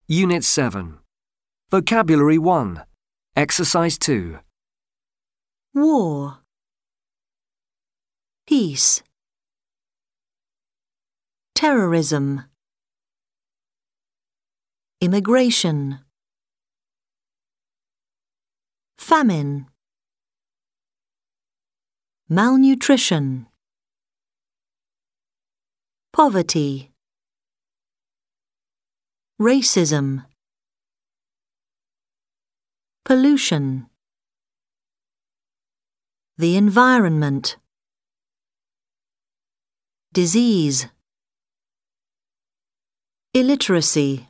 Unit 7. Vocabulary 1. Exercise 2. War. Peace. Terrorism. Immigration. Famine. Malnutrition. Poverty. Racism. Pollution. The environment. Disease. Illiteracy.